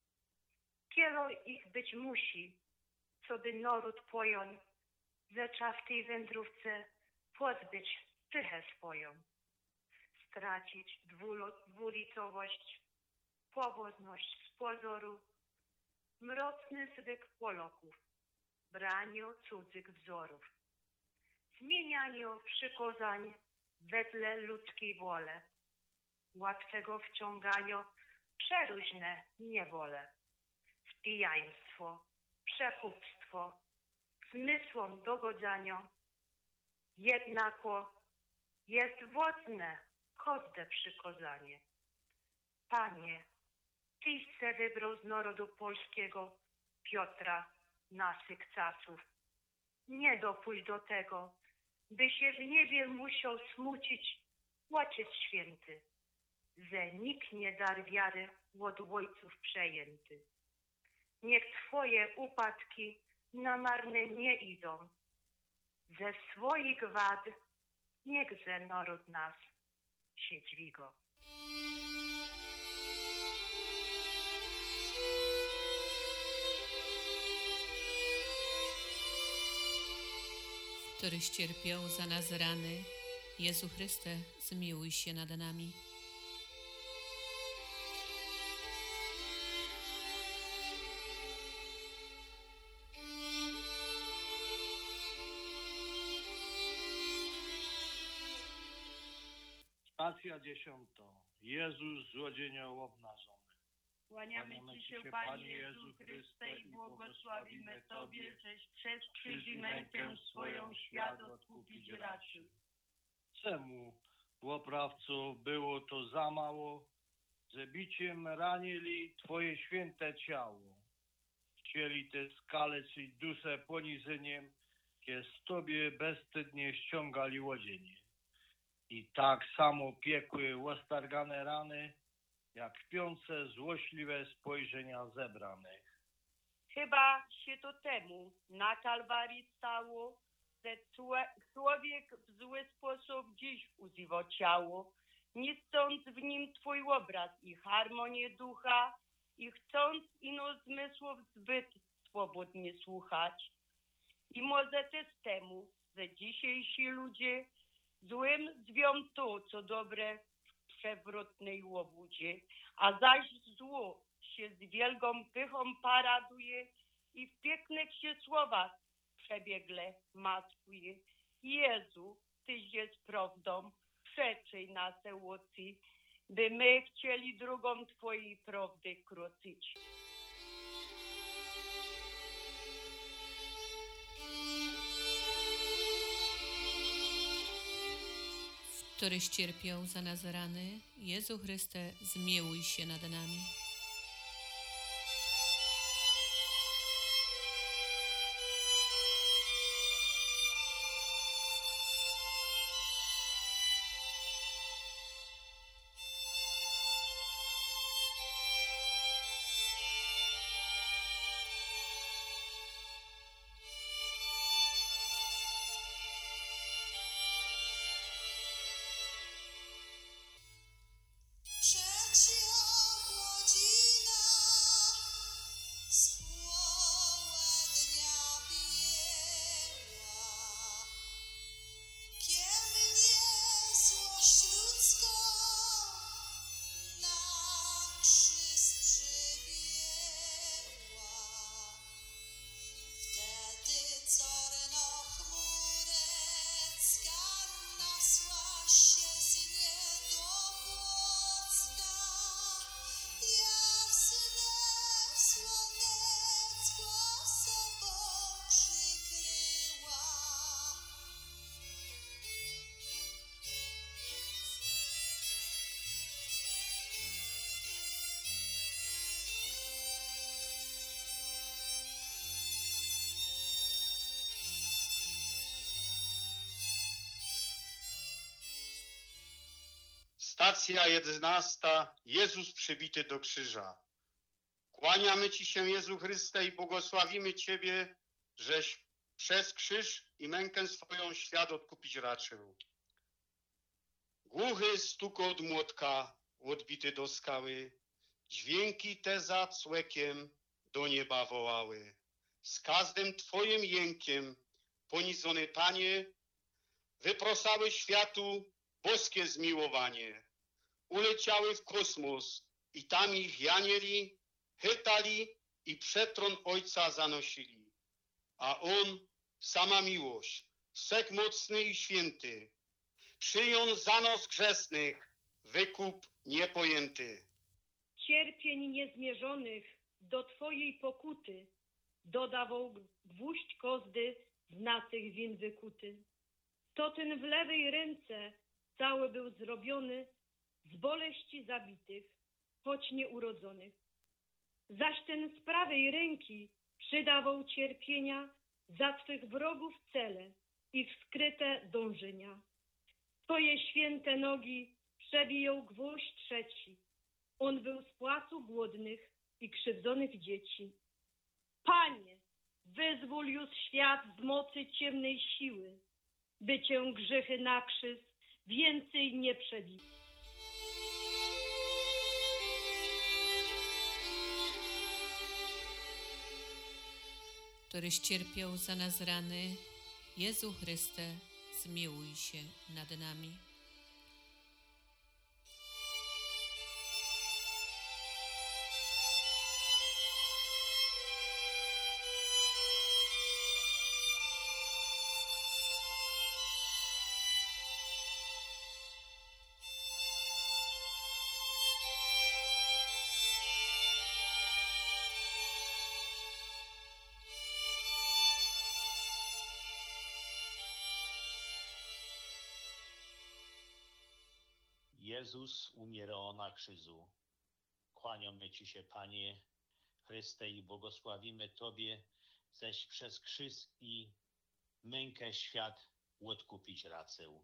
Kiero ich być musi, co by naród pojął, że trzeba w tej wędrówce pozbyć pychę swoją, stracić dwulicowość, powodność z pozoru, mrocny zwyk Polaków, braniu cudzych wzorów, zmienianiu przykazań wedle ludzkiej woli, łatwego wciąganiu przeróżne niewole, spijaństwo, przekupstwo, zmysłom dogodzania, jednako jest wodne każde przykazanie. Panie, Tyś se wybrał z narodu polskiego Piotra, naszych casów. Nie dopuść do tego, by się w niebie musiał smucić Ojciec Święty, że nikt nie dar wiary od ojców przejęty. Niech Twoje upadki na marne nie idą. Ze swoich wad niech ze naród nas się dźwiga. Któryś cierpiał za nas rany, Jezu Chryste, zmiłuj się nad nami. Stacja 10. Jezus złodzienioł obnażony. Kłaniamy Ci się, Panie Jezu Chryste, i błogosławimy Tobie, żeś przez krzyż i mękę swoją świat odkupić raczył. Czemu, łoprawcu, było to za mało, że biciem ranili Twoje święte ciało? Chcieli te skaleczyć duszę poniżeniem, kiedy z Tobie bezstydnie ściągali łodzienie. I tak samo piekły łastargane rany, jak kpiące złośliwe spojrzenia zebranych. Chyba się to temu na Kalwarii stało, że człowiek w zły sposób dziś używa ciało, nie chcąc w nim Twój obraz i harmonię ducha i chcąc ino zmysłów zbyt swobodnie słuchać. I może też temu, że dzisiejsi ludzie złym zwią to, co dobre w przewrotnej łobudzie, a zaś zło się z wielką pychą paraduje i w pięknych się słowach przebiegle maskuje. Jezu, Tyś jest prawdą, przeczyj nasze łocy, by my chcieli drugą Twojej prawdy kroczyć. Któryś cierpiał za nas rany, Jezu Chryste, zmiłuj się nad nami. Stacja 11. Jezus przybity do krzyża. Kłaniamy Ci się, Jezu Chryste, i błogosławimy Ciebie, żeś przez krzyż i mękę swoją świat odkupić raczył. Głuchy stukot młotka odbity do skały, dźwięki te za cłekiem do nieba wołały. Z każdym Twoim jękiem, poniżony Panie, wyprosały światu boskie zmiłowanie. Uleciały w kosmos i tam ich janieli chytali i przed tron Ojca zanosili. A On, sama miłość, wszechmocny i święty, przyjął za nos grzesznych wykup niepojęty. Cierpień niezmierzonych do Twojej pokuty dodawał gwóźdź kozdy z naszych win wykuty. To ten w lewej ręce cały był zrobiony z boleści zabitych, choć nieurodzonych. zaś ten z prawej ręki przydawał cierpienia za Twych wrogów cele, ich skryte dążenia. Twoje święte nogi przebiją gwóźdź trzeci. On był z płacu głodnych i krzywdzonych dzieci. Panie, wyzwól już świat z mocy ciemnej siły, by Cię grzechy na krzyż więcej nie przebiły. Któryś cierpiał za nas rany, Jezu Chryste, zmiłuj się nad nami. Jezus umierał na krzyżu. Kłaniamy Ci się, Panie Chryste, i błogosławimy Tobie, ześ przez krzyż i mękę świat odkupić racę.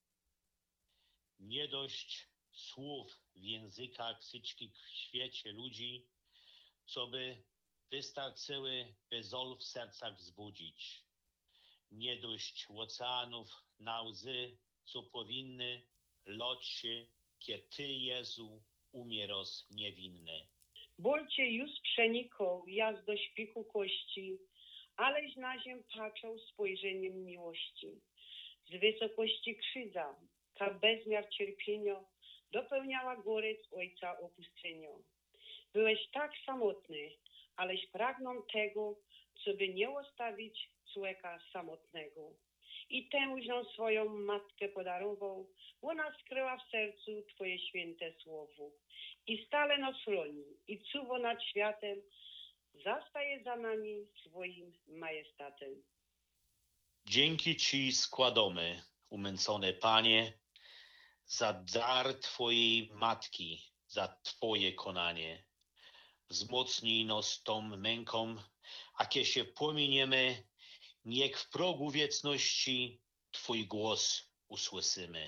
Nie dość słów w językach wszystkich w świecie ludzi, co by wystarczyły, by zol w sercach wzbudzić. Nie dość oceanów na łzy, co powinny lać się, kiedy Ty, Jezu, umierasz niewinny. Ból Cię już przenikał, jak do śpichu kości, aleś na ziem patrzał spojrzeniem miłości. Z wysokości krzyża ta bezmiar cierpienia dopełniała gorec Ojca opuszczenia. Byłeś tak samotny, aleś pragnął tego, co by nie ostawić człowieka samotnego. I tę swoją matkę podarował, ona skryła w sercu Twoje święte słowo. I stale nas chroni, i czuwa nad światem, zastaje za nami swoim majestatem. Dzięki Ci składamy, umęcone Panie, za dar Twojej Matki, za Twoje konanie. Wzmocnij nas tą męką, a kiedy się pominiemy, niech w progu wieczności Twój głos usłyszymy.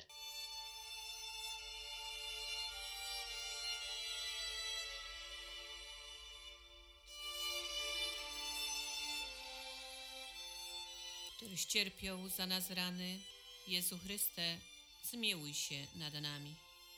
Któryś cierpiał za nas rany, Jezu Chryste, zmiłuj się nad nami.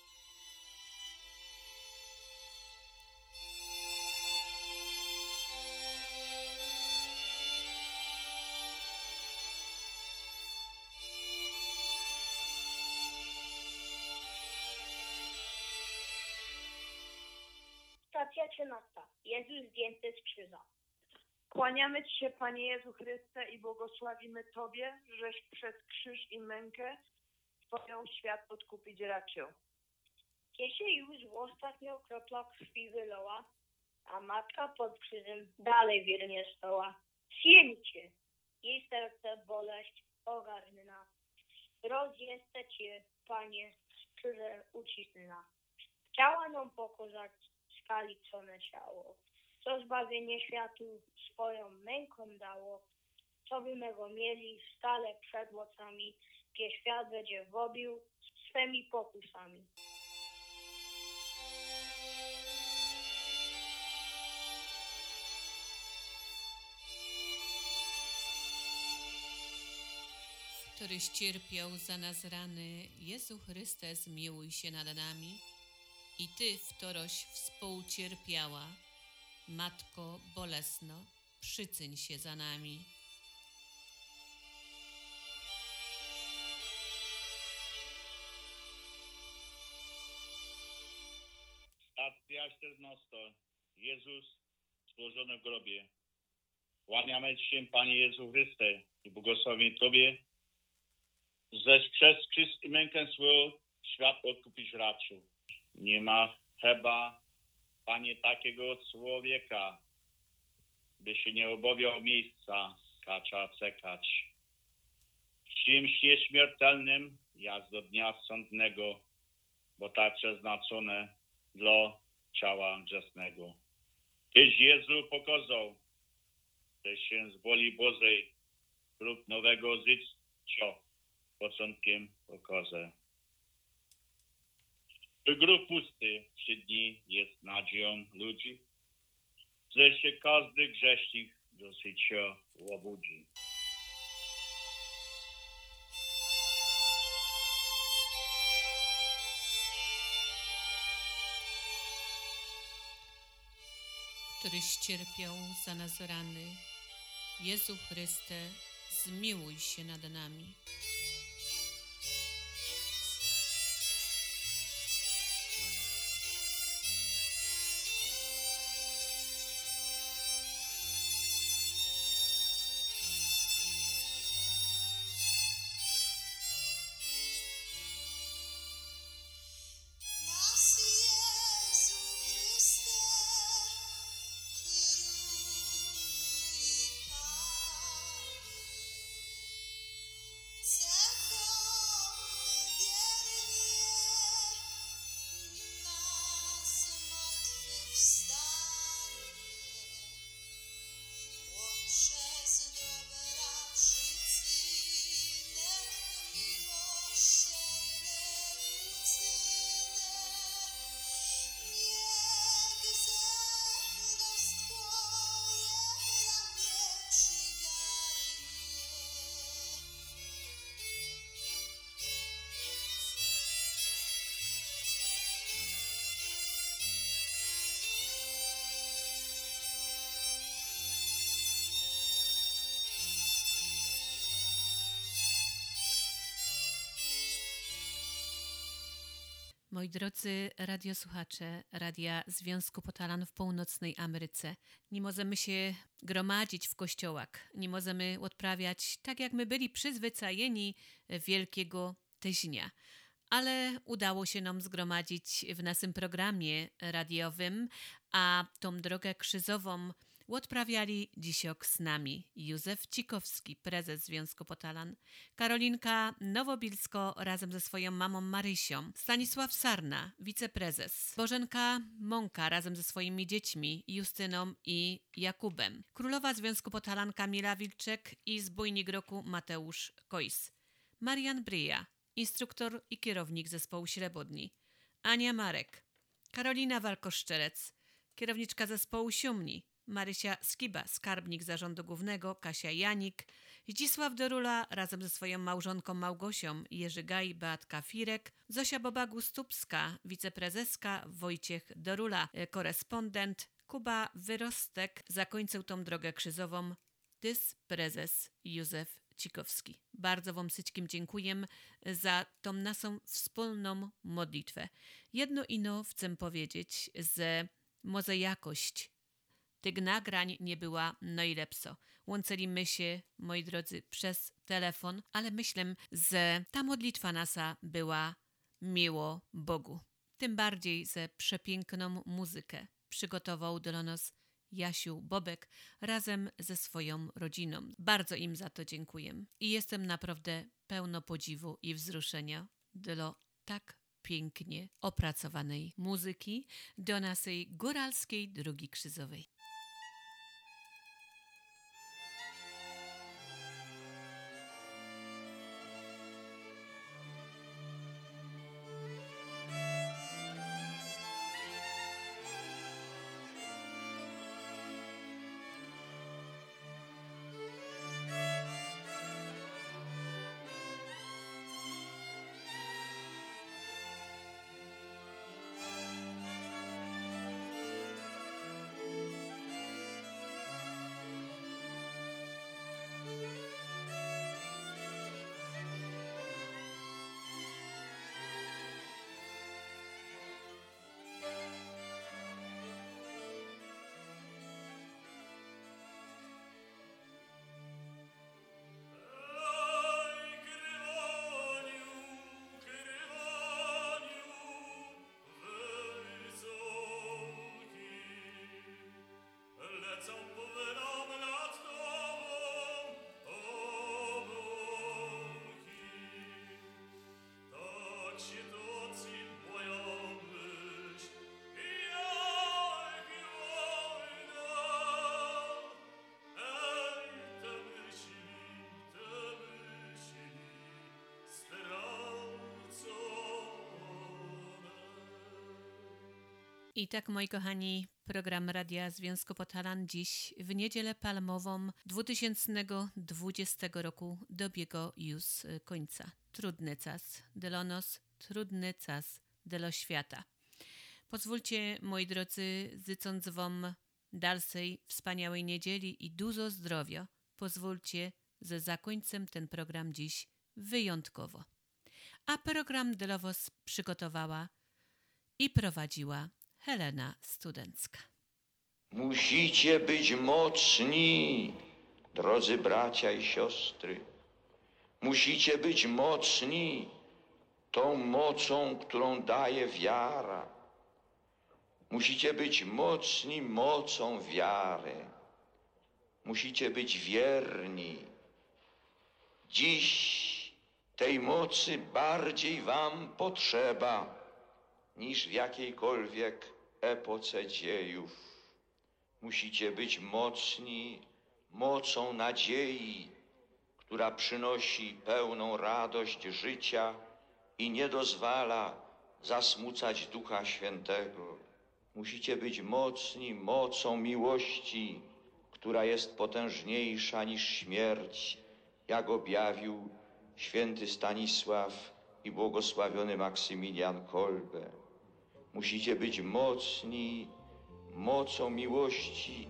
Stacja 13. Jezus zdjęty z krzyża. Kłaniamy Ci się, Panie Jezu Chryste, i błogosławimy Tobie, żeś przez krzyż i mękę Twoją świat odkupić raczył. Kiedy się już w ostatnią kropla krwi wylała, a matka pod krzyżem dalej wiernie stała. Siemcie, jej serce boleść ogarnęła. Rozjeste Cię, Panie, z krzyżem ucisnęła. Chciała nam pokazać skalicone ciało, co zbawienie światu swoją męką dało, co by mego mieli stale przed łocami, gdzie świat będzie wobił swymi pokusami. Któryś cierpiał za nas rany, Jezu Chryste, zmiłuj się nad nami. I Ty, wtoroś współcierpiała, Matko bolesno, przycyń się za nami. Stacja 14. Jezus złożony w grobie. Kłaniamy Ci się, Panie Jezu Chryste, i błogosławimy Tobie, żeś przez krzyż i mękę swoją świat odkupić raczył. Nie ma chyba, Panie, takiego człowieka, by się nie obawiał miejsca, kacza czekać. W czymś nieśmiertelnym, jak do dnia sądnego, bo tak przeznaczone dla ciała grzesznego. Tyś Jezu pokazał, że się z woli Bożej lub nowego życia początkiem okaże. Grób pusty 3 dni jest nadzieją ludzi, że się każdy grzesznik do życia łobudzi. Któryś cierpiał za nas rany, Jezu Chryste, zmiłuj się nad nami. Moi drodzy radiosłuchacze Radia Związku Potalan w Północnej Ameryce, nie możemy się gromadzić w kościołach, nie możemy odprawiać tak, jak my byli przyzwyczajeni Wielkiego Tyźnia. Ale udało się nam zgromadzić w naszym programie radiowym, a tą drogę krzyżową odprawiali dzisiaj z nami Józef Cikowski, prezes Związku Potalan, Karolinka Nowobilsko razem ze swoją mamą Marysią, Stanisław Sarna, wiceprezes, Bożenka Mąka razem ze swoimi dziećmi Justyną i Jakubem, królowa Związku Potalan Kamila Wilczek i zbójnik roku Mateusz Kojs, Marian Bryja, instruktor i kierownik zespołu Śrebodni, Ania Marek, Karolina Walkoszczelec, kierowniczka zespołu Siumni, Marysia Skiba, skarbnik zarządu głównego, Kasia Janik, Zdzisław Dorula razem ze swoją małżonką Małgosią, Jerzy Gaj, Beatka Firek, Zosia Bobagu-Stupska, wiceprezeska, Wojciech Dorula, korespondent, Kuba Wyrostek, zakończył tą drogę krzyżową, tys prezes Józef Cikowski. Bardzo wam wszystkim dziękuję za tą naszą wspólną modlitwę. Jedno ino chcę powiedzieć, że może jakość tych nagrań nie była najlepsza. Łączyliśmy się, moi drodzy, przez telefon, ale myślę, że ta modlitwa nasza była miło Bogu. Tym bardziej, że przepiękną muzykę przygotował dla nas Jasiu Bobek razem ze swoją rodziną. Bardzo im za to dziękuję. I jestem naprawdę pełno podziwu i wzruszenia dla tak pięknie opracowanej muzyki do naszej góralskiej drogi krzyżowej. I tak, moi kochani, program Radia Związku Podhalan dziś w Niedzielę Palmową 2020 roku dobiegł już końca. Trudny czas dla nas, trudny czas dla świata. Pozwólcie, moi drodzy, życząc wam dalszej wspaniałej niedzieli i dużo zdrowia, pozwólcie, że zakończę ten program dziś wyjątkowo. A program dla was przygotowała i prowadziła Helena Studencka. Musicie być mocni, drodzy bracia i siostry. Musicie być mocni tą mocą, którą daje wiara. Musicie być mocni mocą wiary. Musicie być wierni. Dziś tej mocy bardziej wam potrzeba niż w jakiejkolwiek epoce dziejów. Musicie być mocni mocą nadziei, która przynosi pełną radość życia i nie dozwala zasmucać Ducha Świętego. Musicie być mocni mocą miłości, która jest potężniejsza niż śmierć, jak objawił święty Stanisław i błogosławiony Maksymilian Kolbe. Musicie być mocni mocą miłości,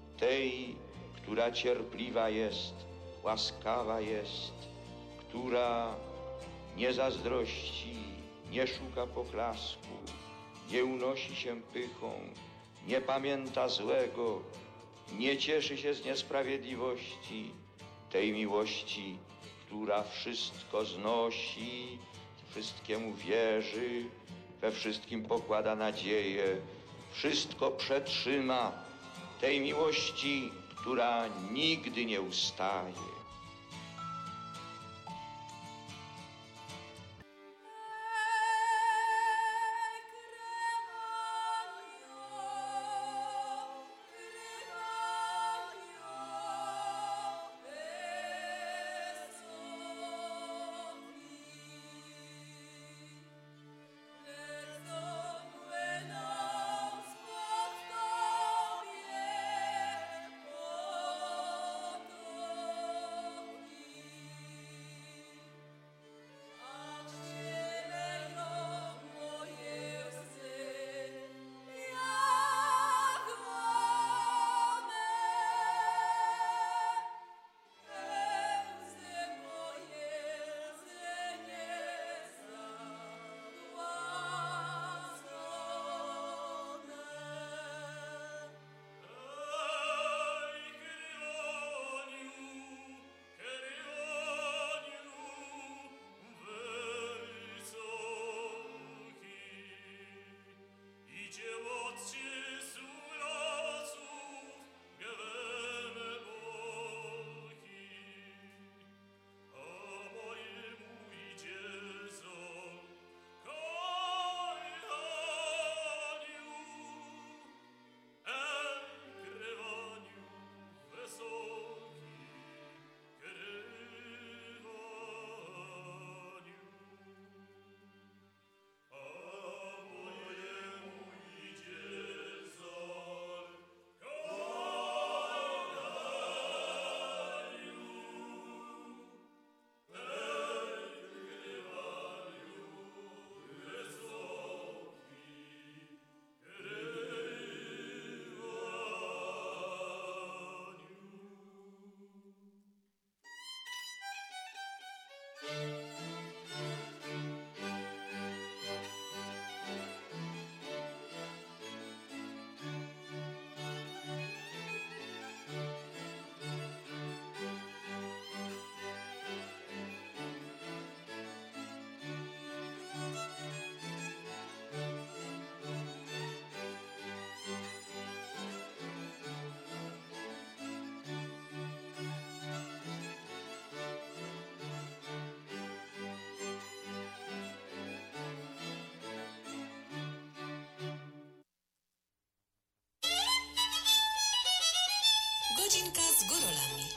tej, która cierpliwa jest, łaskawa jest, która nie zazdrości, nie szuka poklasku, nie unosi się pychą, nie pamięta złego, nie cieszy się z niesprawiedliwości, tej miłości, która wszystko znosi, wszystkiemu wierzy, we wszystkim pokłada nadzieję, wszystko przetrzyma, tej miłości, która nigdy nie ustaje. Godzinka z Gorolami.